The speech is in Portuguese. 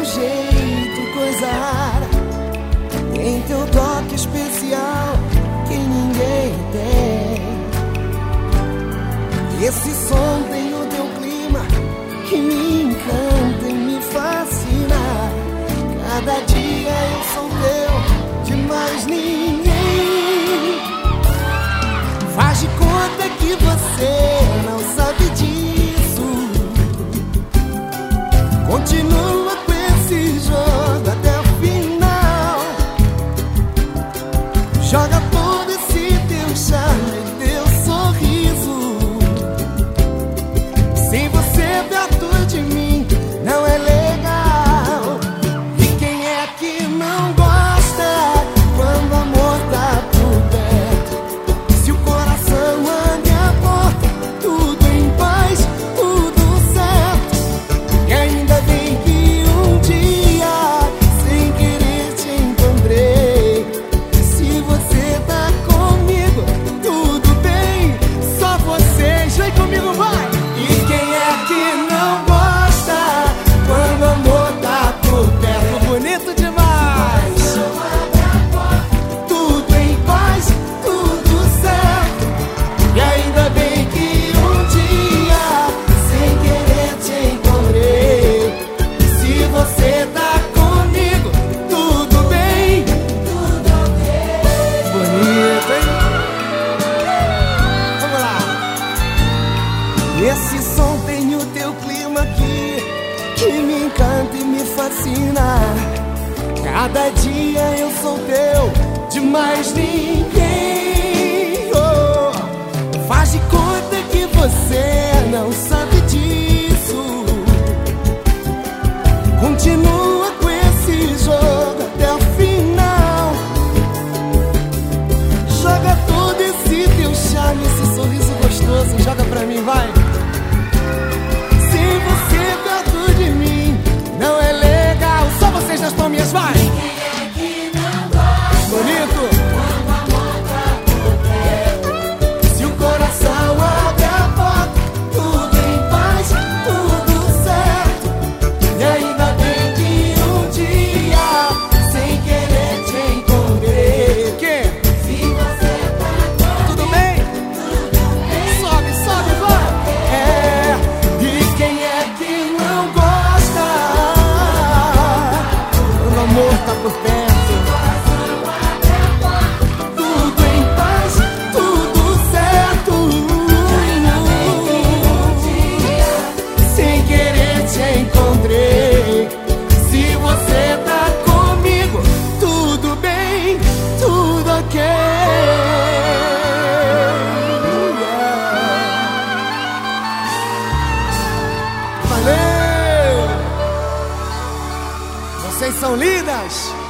jeito, coisa rara. Tem teu toque especial que ninguém tem. Esse som tem o teu clima que me encanta e me fascina. Cada dia eu sou teu, de mais ninguém. Faz de conta que você não sabe disso. Continua com esse jogo até o final. Joga todo esse teu charme, teu sorriso. Sem você perto de mim não é legal. E quem é que não gosta quando o amor tá por perto? Se o coração abre a porta, tudo em paz, tudo certo. E ainda bem que um dia, sem querer, te encontrei. Se você tá comigo, tudo bem, só vocês. Vem comigo, vai! E quem é que não gosta quando o amor tá por perto? Bonito demais! Tudo em paz, tudo certo. E ainda bem que um dia, sem querer, te encontrei. Se você tá comigo, tudo bem, tudo ok. Bonito, hein? Vamos lá! Esse som tem o teu clima aqui que me encanta e me fascina. Cada dia eu sou teu, de mais ninguém. Oh, faz de conta que você não sabe disso. Continua com esse jogo até o final. Joga todo esse teu charme, esse sorriso gostoso. Joga pra mim, vai! Sem você perto de mim não é legal. Só vocês nas palminhas, vai! Bonito! Se o coração abre a porta, tudo em paz, tudo certo. E ainda bem que um dia, sem querer, te encontrei. Que? Se você tá tudo bem? Sobe, sobe, vai! É, e quem é que não gosta quando o amor tá por perto? Tudo em paz, tudo certo. Sem querer te encontrei. Se você tá comigo, tudo bem, tudo ok. Valeu! Vocês são lindas!